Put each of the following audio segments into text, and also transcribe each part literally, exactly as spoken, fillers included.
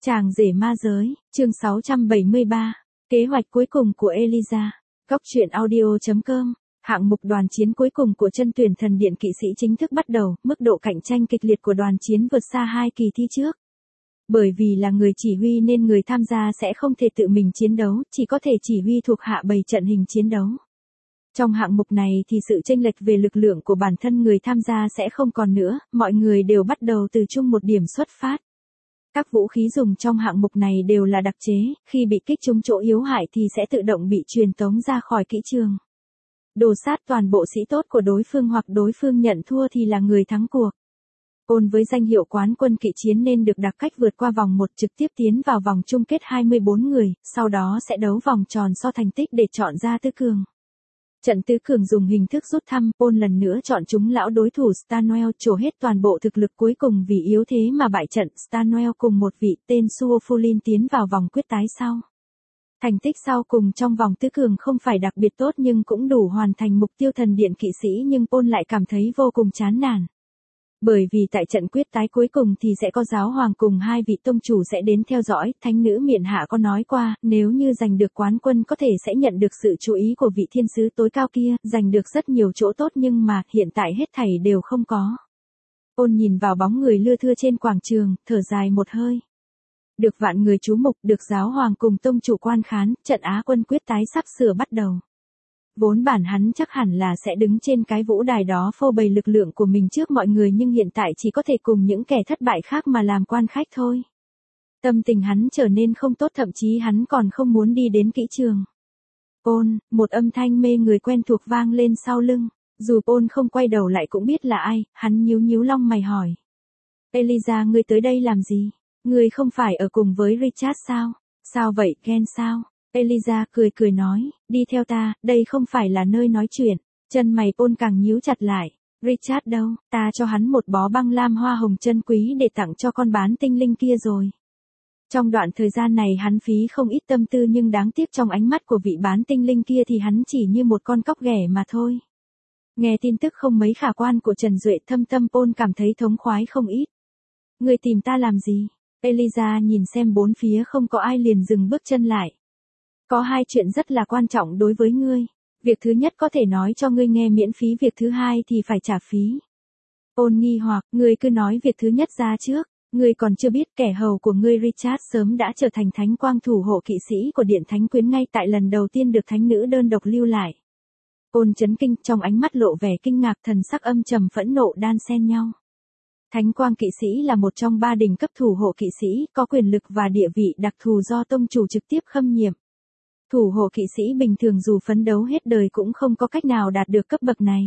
Chàng rể ma giới, chương sáu trăm bảy mươi ba, kế hoạch cuối cùng của Eliza. Góc truyện audio chấm com, hạng mục đoàn chiến cuối cùng của chân tuyển thần điện kỵ sĩ chính thức bắt đầu, mức độ cạnh tranh kịch liệt của đoàn chiến vượt xa hai kỳ thi trước. Bởi vì là người chỉ huy nên người tham gia sẽ không thể tự mình chiến đấu, chỉ có thể chỉ huy thuộc hạ bày trận hình chiến đấu. Trong hạng mục này thì sự chênh lệch về lực lượng của bản thân người tham gia sẽ không còn nữa, mọi người đều bắt đầu từ chung một điểm xuất phát. Các vũ khí dùng trong hạng mục này đều là đặc chế, khi bị kích trúng chỗ yếu hại thì sẽ tự động bị truyền tống ra khỏi kỹ trường. Đồ sát toàn bộ sĩ tốt của đối phương hoặc đối phương nhận thua thì là người thắng cuộc. Ôn với danh hiệu quán quân kỵ chiến nên được đặc cách vượt qua vòng một trực tiếp tiến vào vòng chung kết hai mươi bốn người, sau đó sẽ đấu vòng tròn so thành tích để chọn ra tứ cường. Trận tứ cường dùng hình thức rút thăm, Ôn lần nữa chọn chúng lão đối thủ Stanwell trổ hết toàn bộ thực lực cuối cùng vì yếu thế mà bại trận. Stanwell cùng một vị tên Suofulin tiến vào vòng quyết tái sau. Thành tích sau cùng trong vòng tứ cường không phải đặc biệt tốt nhưng cũng đủ hoàn thành mục tiêu thần điện kỵ sĩ, nhưng Ôn lại cảm thấy vô cùng chán nản. Bởi vì tại trận quyết tái cuối cùng thì sẽ có giáo hoàng cùng hai vị tông chủ sẽ đến theo dõi, thánh nữ Miện Hạ có nói qua, nếu như giành được quán quân có thể sẽ nhận được sự chú ý của vị thiên sứ tối cao kia, giành được rất nhiều chỗ tốt nhưng mà hiện tại hết thảy đều không có. Ôn nhìn vào bóng người lưa thưa trên quảng trường, thở dài một hơi. Được vạn người chú mục, được giáo hoàng cùng tông chủ quan khán, trận Á quân quyết tái sắp sửa bắt đầu. Vốn bản hắn chắc hẳn là sẽ đứng trên cái vũ đài đó phô bày lực lượng của mình trước mọi người nhưng hiện tại chỉ có thể cùng những kẻ thất bại khác mà làm quan khách thôi. Tâm tình hắn trở nên không tốt, thậm chí hắn còn không muốn đi đến kỹ trường. Ôn, một âm thanh mê người quen thuộc vang lên sau lưng. Dù Ôn không quay đầu lại cũng biết là ai, hắn nhíu nhíu lông mày hỏi. Eliza, ngươi tới đây làm gì? Ngươi không phải ở cùng với Richard sao? Sao vậy, Ken sao? Eliza cười cười nói, đi theo ta, đây không phải là nơi nói chuyện. Chân mày Ôn càng nhíu chặt lại. Richard đâu, ta cho hắn một bó băng lam hoa hồng chân quý để tặng cho con bán tinh linh kia rồi. Trong đoạn thời gian này hắn phí không ít tâm tư nhưng đáng tiếc trong ánh mắt của vị bán tinh linh kia thì hắn chỉ như một con cóc ghẻ mà thôi. Nghe tin tức không mấy khả quan của Trần Duệ, thâm tâm Ôn cảm thấy thống khoái không ít. Ngươi tìm ta làm gì? Eliza nhìn xem bốn phía không có ai liền dừng bước chân lại. Có hai chuyện rất là quan trọng đối với ngươi. Việc thứ nhất có thể nói cho ngươi nghe miễn phí, việc thứ hai thì phải trả phí. Ôn nghi hoặc, ngươi cứ nói việc thứ nhất ra trước. Ngươi còn chưa biết kẻ hầu của ngươi Richard sớm đã trở thành thánh quang thủ hộ kỵ sĩ của Điện Thánh Quyến ngay tại lần đầu tiên được thánh nữ đơn độc lưu lại. Ôn chấn kinh, trong ánh mắt lộ vẻ kinh ngạc, thần sắc âm trầm phẫn nộ đan xen nhau. Thánh quang kỵ sĩ là một trong ba đỉnh cấp thủ hộ kỵ sĩ, có quyền lực và địa vị đặc thù do tông chủ trực tiếp khâm nhiệm. Thủ hộ kỵ sĩ bình thường dù phấn đấu hết đời cũng không có cách nào đạt được cấp bậc này.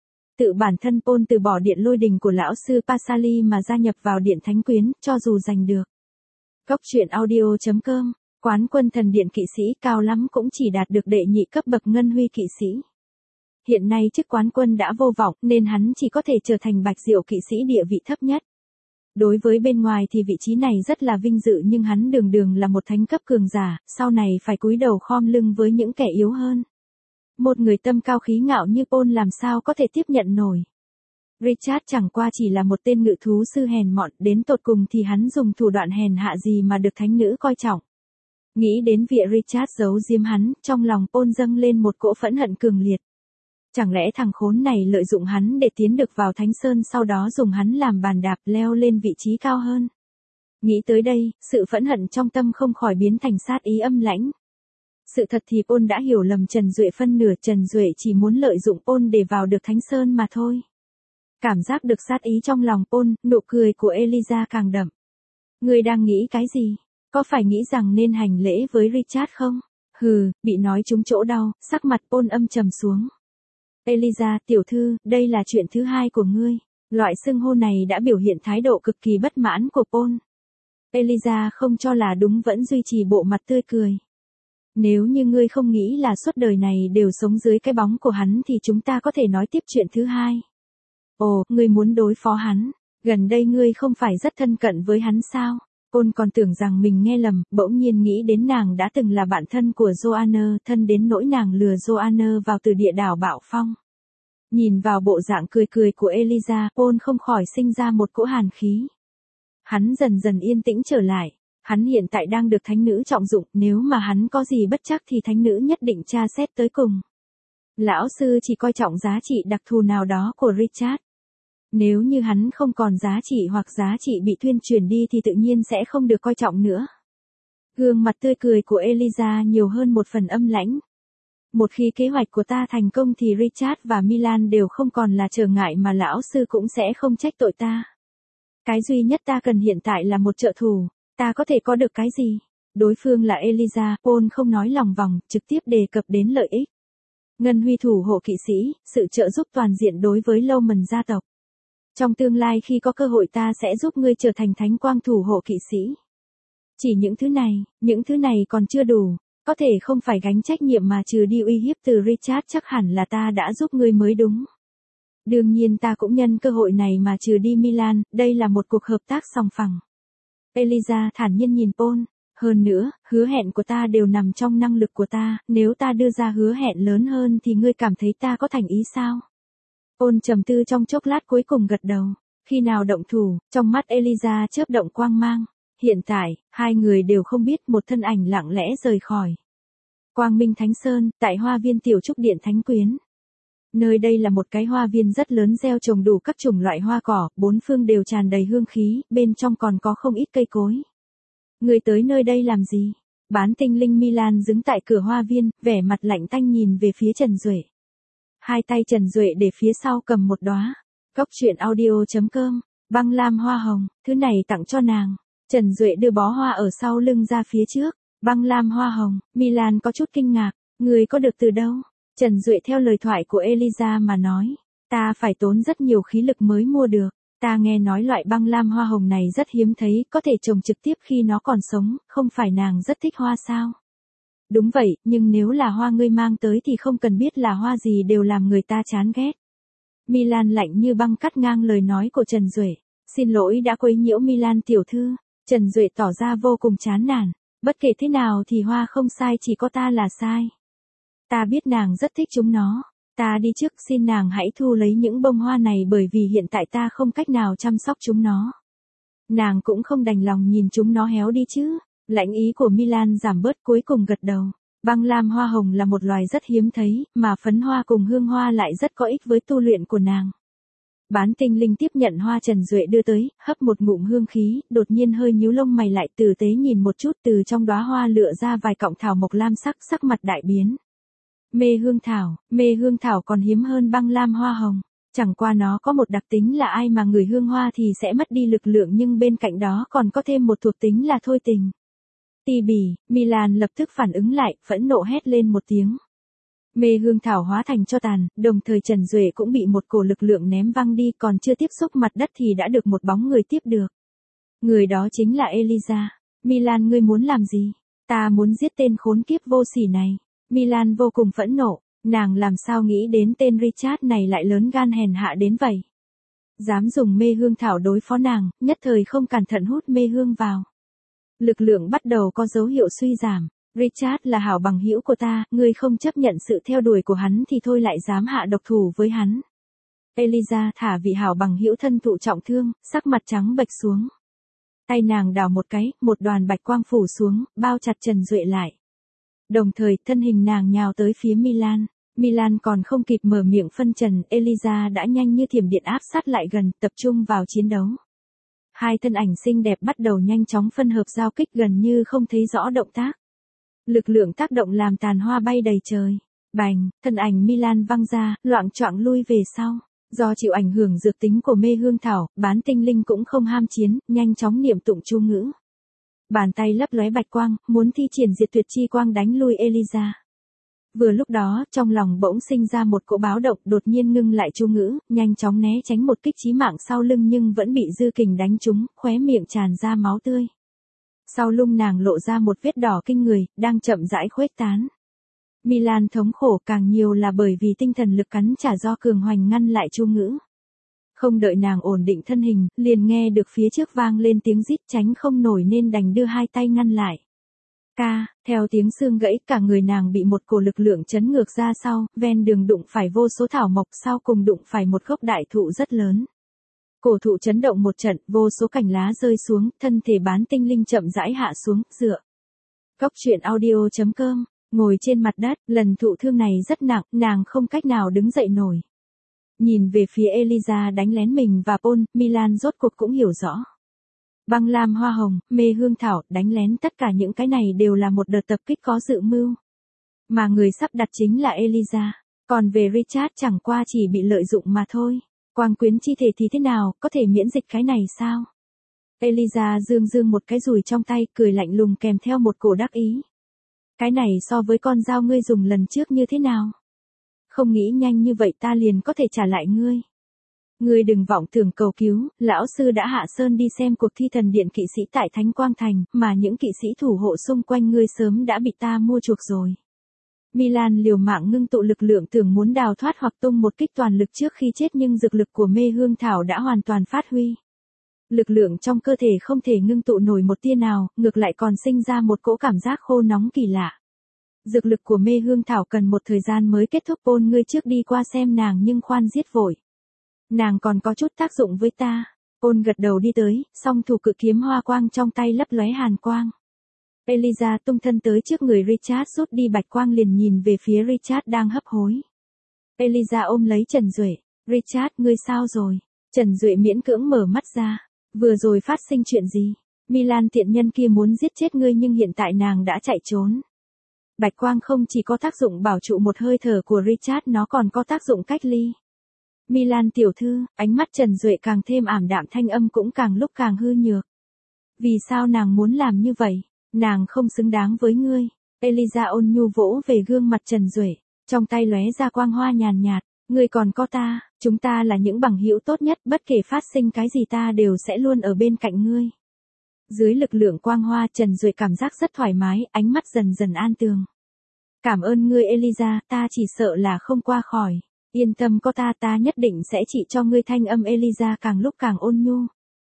Tự bản thân Ôn từ bỏ điện lôi đình của lão sư Pasali mà gia nhập vào Điện Thánh Quyến, cho dù giành được. Góc truyện audio chấm com, quán quân thần điện kỵ sĩ cao lắm cũng chỉ đạt được đệ nhị cấp bậc ngân huy kỵ sĩ. Hiện nay chức quán quân đã vô vọng nên hắn chỉ có thể trở thành bạch diệu kỵ sĩ địa vị thấp nhất. Đối với bên ngoài thì vị trí này rất là vinh dự nhưng hắn đường đường là một thánh cấp cường giả, sau này phải cúi đầu khom lưng với những kẻ yếu hơn. Một người tâm cao khí ngạo như Ôn làm sao có thể tiếp nhận nổi. Richard chẳng qua chỉ là một tên ngự thú sư hèn mọn, đến tột cùng thì hắn dùng thủ đoạn hèn hạ gì mà được thánh nữ coi trọng. Nghĩ đến việc Richard giấu giếm hắn, trong lòng Ôn dâng lên một cỗ phẫn hận cường liệt. Chẳng lẽ thằng khốn này lợi dụng hắn để tiến được vào Thánh Sơn, sau đó dùng hắn làm bàn đạp leo lên vị trí cao hơn. Nghĩ tới đây, sự phẫn hận trong tâm không khỏi biến thành sát ý âm lãnh. Sự thật thì Ôn đã hiểu lầm Trần Duệ phân nửa, Trần Duệ chỉ muốn lợi dụng Ôn để vào được Thánh Sơn mà thôi. Cảm giác được sát ý trong lòng Ôn, nụ cười của Eliza càng đậm. Ngươi đang nghĩ cái gì? Có phải nghĩ rằng nên hành lễ với Richard không? Hừ, bị nói trúng chỗ đau, sắc mặt Ôn âm trầm xuống. Eliza, tiểu thư, đây là chuyện thứ hai của ngươi. Loại xưng hô này đã biểu hiện thái độ cực kỳ bất mãn của Ôn. Eliza không cho là đúng vẫn duy trì bộ mặt tươi cười. Nếu như ngươi không nghĩ là suốt đời này đều sống dưới cái bóng của hắn thì chúng ta có thể nói tiếp chuyện thứ hai. Ồ, ngươi muốn đối phó hắn. Gần đây ngươi không phải rất thân cận với hắn sao? Ôn còn tưởng rằng mình nghe lầm, bỗng nhiên nghĩ đến nàng đã từng là bạn thân của Joanna, thân đến nỗi nàng lừa Joanna vào từ địa đảo Bạo Phong. Nhìn vào bộ dạng cười cười của Eliza, Ôn không khỏi sinh ra một cỗ hàn khí. Hắn dần dần yên tĩnh trở lại. Hắn hiện tại đang được thánh nữ trọng dụng, nếu mà hắn có gì bất trắc thì thánh nữ nhất định tra xét tới cùng. Lão sư chỉ coi trọng giá trị đặc thù nào đó của Richard. Nếu như hắn không còn giá trị hoặc giá trị bị thuyên truyền đi thì tự nhiên sẽ không được coi trọng nữa. Gương mặt tươi cười của Eliza nhiều hơn một phần âm lãnh. Một khi kế hoạch của ta thành công thì Richard và Milan đều không còn là trở ngại mà lão sư cũng sẽ không trách tội ta. Cái duy nhất ta cần hiện tại là một trợ thủ, ta có thể có được cái gì? Đối phương là Eliza, Paul không nói lòng vòng, trực tiếp đề cập đến lợi ích. Ngân huy thủ hộ kỵ sĩ, sự trợ giúp toàn diện đối với Lomond gia tộc. Trong tương lai khi có cơ hội ta sẽ giúp ngươi trở thành thánh quang thủ hộ kỵ sĩ. Chỉ những thứ này, những thứ này còn chưa đủ, có thể không phải gánh trách nhiệm mà trừ đi uy hiếp từ Richard chắc hẳn là ta đã giúp ngươi mới đúng. Đương nhiên ta cũng nhân cơ hội này mà trừ đi Milan, đây là một cuộc hợp tác song phẳng. Eliza thản nhiên nhìn Paul, hơn nữa, hứa hẹn của ta đều nằm trong năng lực của ta, nếu ta đưa ra hứa hẹn lớn hơn thì ngươi cảm thấy ta có thành ý sao? Paul trầm tư trong chốc lát cuối cùng gật đầu, khi nào động thủ, trong mắt Eliza chớp động quang mang. Hiện tại, hai người đều không biết một thân ảnh lặng lẽ rời khỏi. Quang Minh Thánh Sơn, tại hoa viên tiểu trúc điện Thánh Quyến. Nơi đây là một cái hoa viên rất lớn gieo trồng đủ các chủng loại hoa cỏ, bốn phương đều tràn đầy hương khí, bên trong còn có không ít cây cối. Người tới nơi đây làm gì? Bán tinh linh Milan đứng tại cửa hoa viên, vẻ mặt lạnh tanh nhìn về phía Trần Duệ. Hai tay Trần Duệ để phía sau cầm một đóa. Cốc truyện audio chấm com, băng lam hoa hồng, thứ này tặng cho nàng. Trần Duệ đưa bó hoa ở sau lưng ra phía trước. Băng lam hoa hồng, Milan có chút kinh ngạc, người có được từ đâu? Trần Duệ theo lời thoại của Eliza mà nói, ta phải tốn rất nhiều khí lực mới mua được, ta nghe nói loại băng lam hoa hồng này rất hiếm thấy, có thể trồng trực tiếp khi nó còn sống, không phải nàng rất thích hoa sao? Đúng vậy, nhưng nếu là hoa ngươi mang tới thì không cần biết là hoa gì đều làm người ta chán ghét. Milan lạnh như băng cắt ngang lời nói của Trần Duệ, xin lỗi đã quấy nhiễu Milan tiểu thư. Trần Duệ tỏ ra vô cùng chán nản, bất kể thế nào thì hoa không sai chỉ có ta là sai. Ta biết nàng rất thích chúng nó, ta đi trước xin nàng hãy thu lấy những bông hoa này bởi vì hiện tại ta không cách nào chăm sóc chúng nó. Nàng cũng không đành lòng nhìn chúng nó héo đi chứ, lãnh ý của Milan giảm bớt cuối cùng gật đầu. Băng lam hoa hồng là một loài rất hiếm thấy, mà phấn hoa cùng hương hoa lại rất có ích với tu luyện của nàng. Bán tinh linh tiếp nhận hoa Trần Duệ đưa tới, hấp một ngụm hương khí, đột nhiên hơi nhíu lông mày lại tử tế nhìn một chút từ trong đóa hoa lựa ra vài cọng thảo mộc lam sắc sắc mặt đại biến. Mê hương thảo, mê hương thảo còn hiếm hơn băng lam hoa hồng. Chẳng qua nó có một đặc tính là ai mà ngửi hương hoa thì sẽ mất đi lực lượng nhưng bên cạnh đó còn có thêm một thuộc tính là thôi tình. Ti bì, Milan lập tức phản ứng lại, phẫn nộ hét lên một tiếng. Mê hương thảo hóa thành cho tàn, đồng thời Trần Duệ cũng bị một cổ lực lượng ném văng đi còn chưa tiếp xúc mặt đất thì đã được một bóng người tiếp được. Người đó chính là Eliza. Milan ngươi muốn làm gì? Ta muốn giết tên khốn kiếp vô sỉ này. Milan vô cùng phẫn nộ, nàng làm sao nghĩ đến tên Richard này lại lớn gan hèn hạ đến vậy. Dám dùng mê hương thảo đối phó nàng, nhất thời không cẩn thận hút mê hương vào. Lực lượng bắt đầu có dấu hiệu suy giảm. Richard là hảo bằng hữu của ta, ngươi không chấp nhận sự theo đuổi của hắn thì thôi lại dám hạ độc thủ với hắn. Eliza thả vị hảo bằng hữu thân thụ trọng thương, sắc mặt trắng bệch xuống. Tay nàng đào một cái, một đoàn bạch quang phủ xuống, bao chặt Trần Duệ lại. Đồng thời, thân hình nàng nhào tới phía Milan. Milan còn không kịp mở miệng phân trần, Eliza đã nhanh như thiểm điện áp sát lại gần, tập trung vào chiến đấu. Hai thân ảnh xinh đẹp bắt đầu nhanh chóng phân hợp giao kích gần như không thấy rõ động tác. Lực lượng tác động làm tàn hoa bay đầy trời. Bành, thân ảnh Milan văng ra, loạng choạng lui về sau. Do chịu ảnh hưởng dược tính của mê hương thảo, bán tinh linh cũng không ham chiến, nhanh chóng niệm tụng chú ngữ. Bàn tay lấp lóe bạch quang, muốn thi triển diệt tuyệt chi quang đánh lui Eliza. Vừa lúc đó, trong lòng bỗng sinh ra một cỗ báo động, đột nhiên ngưng lại chú ngữ, nhanh chóng né tránh một kích chí mạng sau lưng nhưng vẫn bị dư kình đánh trúng, khóe miệng tràn ra máu tươi. Sau lưng nàng lộ ra một vết đỏ kinh người, đang chậm rãi khuếch tán. Milan thống khổ càng nhiều là bởi vì tinh thần lực cắn trả do cường hoành ngăn lại chú ngữ. Không đợi nàng ổn định thân hình, liền nghe được phía trước vang lên tiếng rít tránh không nổi nên đành đưa hai tay ngăn lại. Ca, theo tiếng xương gãy cả người nàng bị một cổ lực lượng chấn ngược ra sau, ven đường đụng phải vô số thảo mộc sau cùng đụng phải một gốc đại thụ rất lớn. Cổ thụ chấn động một trận, vô số cành lá rơi xuống, thân thể bán tinh linh chậm rãi hạ xuống, dựa. Cốc truyện audio chấm com, ngồi trên mặt đất, lần thụ thương này rất nặng, nàng không cách nào đứng dậy nổi. Nhìn về phía Eliza đánh lén mình và Paul, Milan rốt cuộc cũng hiểu rõ. Băng lam hoa hồng, mê hương thảo, đánh lén tất cả những cái này đều là một đợt tập kích có dự mưu. Mà người sắp đặt chính là Eliza. Còn về Richard chẳng qua chỉ bị lợi dụng mà thôi. Quang quyến chi thể thì thế nào, có thể miễn dịch cái này sao? Eliza dương dương một cái dùi trong tay, cười lạnh lùng kèm theo một cổ đắc ý. Cái này so với con dao ngươi dùng lần trước như thế nào? Không nghĩ nhanh như vậy ta liền có thể trả lại ngươi. Ngươi đừng vọng tưởng cầu cứu, lão sư đã hạ sơn đi xem cuộc thi thần điện kỵ sĩ tại Thánh Quang Thành, mà những kỵ sĩ thủ hộ xung quanh ngươi sớm đã bị ta mua chuộc rồi. Milan liều mạng ngưng tụ lực lượng tưởng muốn đào thoát hoặc tung một kích toàn lực trước khi chết, nhưng dược lực của mê hương thảo đã hoàn toàn phát huy. Lực lượng trong cơ thể không thể ngưng tụ nổi một tia nào, ngược lại còn sinh ra một cỗ cảm giác khô nóng kỳ lạ. Dược lực của mê hương thảo cần một thời gian mới kết thúc. Paul, ngươi trước đi qua xem nàng nhưng khoan giết vội. Nàng còn có chút tác dụng với ta. Paul gật đầu đi tới, song thủ cự kiếm hoa quang trong tay lấp lóe hàn quang. Eliza tung thân tới trước người Richard, rút đi bạch quang liền nhìn về phía Richard đang hấp hối. Eliza ôm lấy Trần Duệ. Richard, ngươi sao rồi? Trần Duệ miễn cưỡng mở mắt ra. Vừa rồi phát sinh chuyện gì? Milan tiện nhân kia muốn giết chết ngươi nhưng hiện tại nàng đã chạy trốn. Bạch quang không chỉ có tác dụng bảo trụ một hơi thở của Richard, nó còn có tác dụng cách ly. Milan tiểu thư, ánh mắt Trần Duệ càng thêm ảm đạm, thanh âm cũng càng lúc càng hư nhược. Vì sao nàng muốn làm như vậy? Nàng không xứng đáng với ngươi. Eliza ôn nhu vỗ về gương mặt Trần Duệ, trong tay lóe ra quang hoa nhàn nhạt. Ngươi còn có ta, chúng ta là những bằng hữu tốt nhất, bất kể phát sinh cái gì ta đều sẽ luôn ở bên cạnh ngươi. Dưới lực lượng quang hoa, Trần Duệ cảm giác rất thoải mái, ánh mắt dần dần an tường. Cảm ơn ngươi Eliza, ta chỉ sợ là không qua khỏi. Yên tâm, có ta, ta nhất định sẽ trị cho ngươi. Thanh âm Eliza càng lúc càng ôn nhu.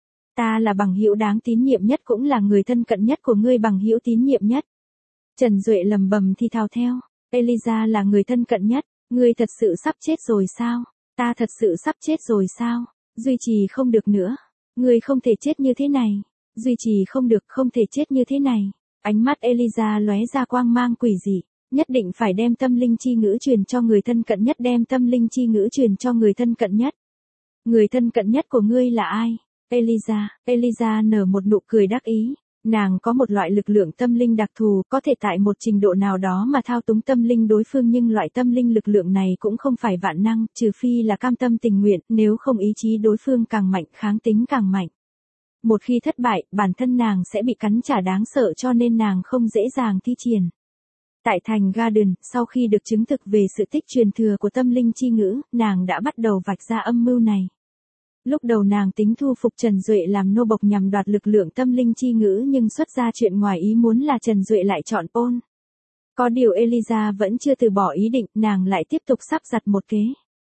Ta là bằng hữu đáng tín nhiệm nhất, cũng là người thân cận nhất của ngươi, bằng hữu tín nhiệm nhất. Trần Duệ lầm bầm thì thào theo. Eliza là người thân cận nhất, ngươi thật sự sắp chết rồi sao? Ta thật sự sắp chết rồi sao? Duy trì không được nữa. Ngươi không thể chết như thế này. Duy trì không được, không thể chết như thế này. Ánh mắt Eliza lóe ra quang mang quỷ dị. Nhất định phải đem tâm linh chi ngữ truyền cho người thân cận nhất, đem tâm linh chi ngữ truyền cho người thân cận nhất. Người thân cận nhất của ngươi là ai? Eliza, Eliza nở một nụ cười đắc ý. Nàng có một loại lực lượng tâm linh đặc thù, có thể tại một trình độ nào đó mà thao túng tâm linh đối phương, nhưng loại tâm linh lực lượng này cũng không phải vạn năng, trừ phi là cam tâm tình nguyện, nếu không ý chí đối phương càng mạnh, kháng tính càng mạnh. Một khi thất bại, bản thân nàng sẽ bị cắn trả đáng sợ, cho nên nàng không dễ dàng thi triển. Tại thành Garden, sau khi được chứng thực về sự tích truyền thừa của tâm linh chi ngữ, nàng đã bắt đầu vạch ra âm mưu này. Lúc đầu nàng tính thu phục Trần Duệ làm nô bộc nhằm đoạt lực lượng tâm linh chi ngữ, nhưng xuất ra chuyện ngoài ý muốn là Trần Duệ lại chọn Paul. Có điều Eliza vẫn chưa từ bỏ ý định, nàng lại tiếp tục sắp đặt một kế.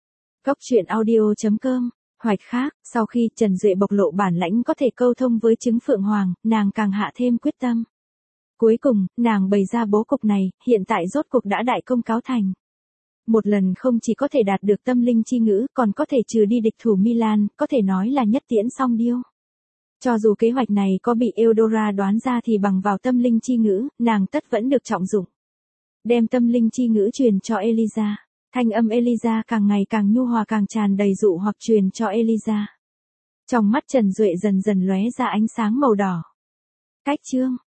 Cốc truyện audio chấm com, hoạch khác, sau khi Trần Duệ bộc lộ bản lãnh có thể câu thông với trứng Phượng Hoàng, nàng càng hạ thêm quyết tâm. Cuối cùng, nàng bày ra bố cục này, hiện tại rốt cục đã đại công cáo thành. Một lần không chỉ có thể đạt được tâm linh chi ngữ, còn có thể trừ đi địch thủ Milan, có thể nói là nhất tiễn song điêu. Cho dù kế hoạch này có bị Eudora đoán ra thì bằng vào tâm linh chi ngữ, nàng tất vẫn được trọng dụng. Đem tâm linh chi ngữ truyền cho Eliza. Thanh âm Eliza càng ngày càng nhu hòa, càng tràn đầy dụ hoặc truyền cho Eliza. Trong mắt Trần Duệ dần dần lóe ra ánh sáng màu đỏ. Cách chương